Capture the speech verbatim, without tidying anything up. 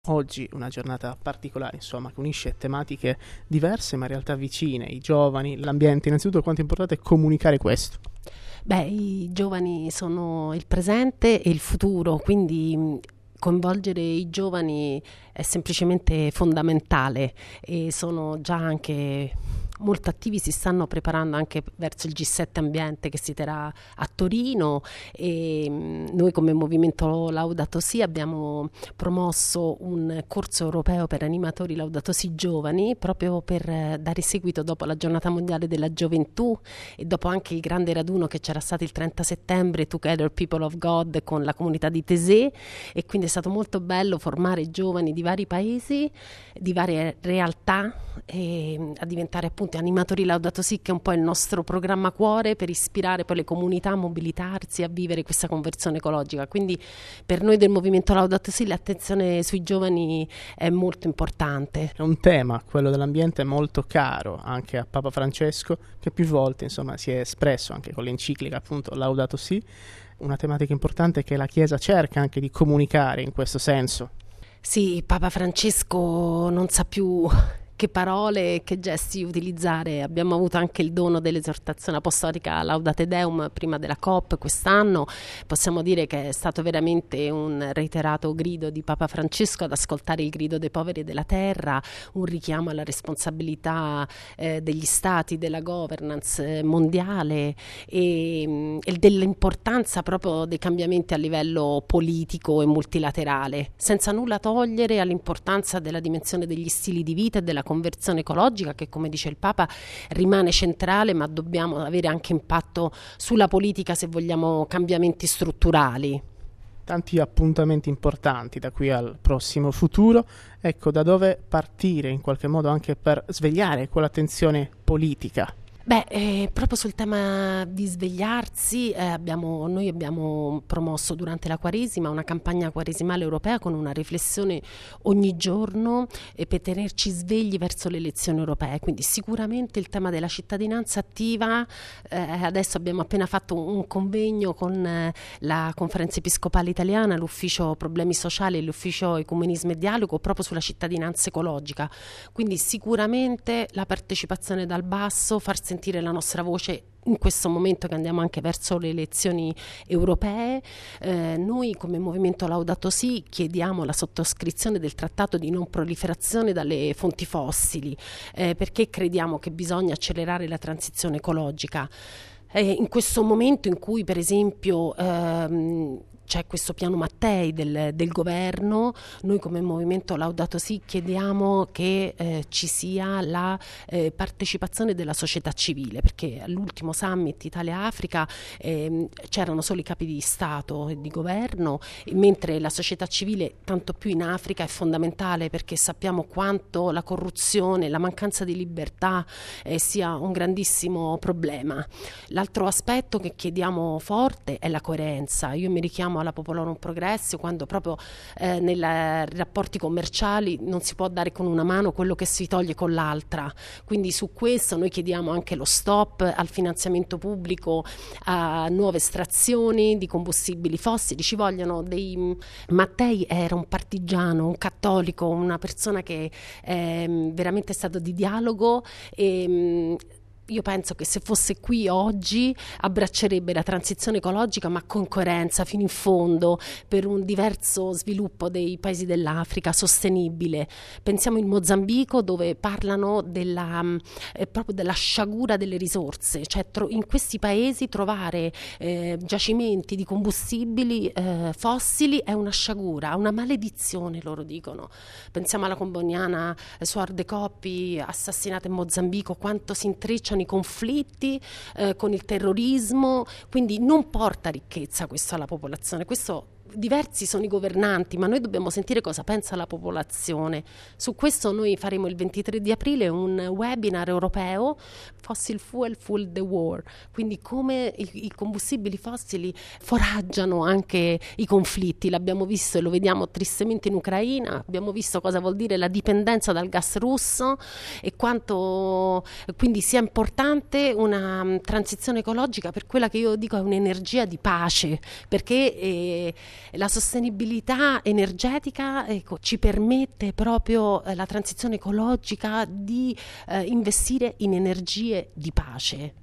Oggi una giornata particolare, insomma, che unisce tematiche diverse ma in realtà vicine, i giovani, l'ambiente. Innanzitutto quanto è importante comunicare questo. Beh, i giovani sono il presente e il futuro, quindi mh, coinvolgere i giovani è semplicemente fondamentale e sono già anche molto attivi, si stanno preparando anche verso il G sette Ambiente che si terrà a Torino e mh, noi come Movimento Laudato Si abbiamo promosso un corso europeo per animatori Laudato Si giovani proprio per eh, dare seguito dopo la giornata mondiale della gioventù e dopo anche il grande raduno che c'era stato il trenta settembre, Together People of God, con la comunità di Taizé, e quindi è stato molto bello formare giovani di vari paesi, di varie realtà e a diventare appunto animatori Laudato Si, che è un po' il nostro programma cuore per ispirare poi le comunità a mobilitarsi, a vivere questa conversione ecologica. Quindi per noi del Movimento Laudato Si l'attenzione sui giovani è molto importante. È un tema, quello dell'ambiente, molto caro anche a Papa Francesco, che più volte insomma si è espresso anche con l'enciclica appunto Laudato Si, una tematica importante che la Chiesa cerca anche di comunicare in questo senso. Sì, Papa Francesco non sa più che parole e che gesti utilizzare. Abbiamo avuto anche il dono dell'esortazione apostolica Laudate Deum prima della COP quest'anno. Possiamo dire che è stato veramente un reiterato grido di Papa Francesco ad ascoltare il grido dei poveri della terra, un richiamo alla responsabilità eh, degli stati, della governance eh, mondiale e, e dell'importanza proprio dei cambiamenti a livello politico e multilaterale, senza nulla togliere all'importanza della dimensione degli stili di vita e della conversione ecologica che, come dice il Papa, rimane centrale, ma dobbiamo avere anche impatto sulla politica se vogliamo cambiamenti strutturali. Tanti appuntamenti importanti da qui al prossimo futuro. Ecco, da dove partire in qualche modo anche per svegliare quell'attenzione politica? Beh, eh, proprio sul tema di svegliarsi, eh, abbiamo, noi abbiamo promosso durante la Quaresima una campagna quaresimale europea con una riflessione ogni giorno eh, per tenerci svegli verso le elezioni europee. Quindi sicuramente il tema della cittadinanza attiva, eh, adesso abbiamo appena fatto un convegno con eh, la Conferenza Episcopale Italiana, l'Ufficio Problemi Sociali e l'Ufficio Ecumenismo e Dialogo proprio sulla cittadinanza ecologica. Quindi sicuramente la partecipazione dal basso, far sentire la nostra voce in questo momento che andiamo anche verso le elezioni europee. Eh, noi come Movimento Laudato Si chiediamo la sottoscrizione del trattato di non proliferazione dalle fonti fossili eh, perché crediamo che bisogna accelerare la transizione ecologica. Eh, in questo momento in cui per esempio ehm, c'è questo piano Mattei del, del governo, noi come Movimento Laudato Si chiediamo che eh, ci sia la eh, partecipazione della società civile, perché all'ultimo summit Italia-Africa eh, c'erano solo i capi di Stato e di governo, mentre la società civile, tanto più in Africa, è fondamentale perché sappiamo quanto la corruzione, la mancanza di libertà eh, sia un grandissimo problema. L'altro aspetto che chiediamo forte è la coerenza. Io mi richiamo alla Popolorum Progressio, quando proprio eh, nei rapporti commerciali non si può dare con una mano quello che si toglie con l'altra. Quindi su questo noi chiediamo anche lo stop al finanziamento pubblico a nuove estrazioni di combustibili fossili. Ci vogliono dei... Mattei era un partigiano, un cattolico, una persona che eh, veramente è stato di dialogo e io penso che se fosse qui oggi abbraccerebbe la transizione ecologica, ma con coerenza fino in fondo, per un diverso sviluppo dei paesi dell'Africa sostenibile. Pensiamo in Mozambico, dove parlano della, eh, proprio della sciagura delle risorse, cioè tro- in questi paesi trovare eh, giacimenti di combustibili eh, fossili è una sciagura, una maledizione, loro dicono. Pensiamo alla comboniana eh, Suor de Coppi, assassinata in Mozambico, quanto si intrecciano i conflitti eh, con il terrorismo, quindi non porta ricchezza questo alla popolazione. Questo diversi sono i governanti, ma noi dobbiamo sentire cosa pensa la popolazione. Su questo noi faremo il ventitré di aprile un webinar europeo, Fossil Fuel Fuel the War, quindi come i, i combustibili fossili foraggiano anche i conflitti. L'abbiamo visto e lo vediamo tristemente in Ucraina, abbiamo visto cosa vuol dire la dipendenza dal gas russo e quanto quindi sia importante una transizione ecologica per quella che io dico è un'energia di pace, perché eh, La sostenibilità energetica, ecco, ci permette proprio eh, la transizione ecologica di eh, investire in energie di pace.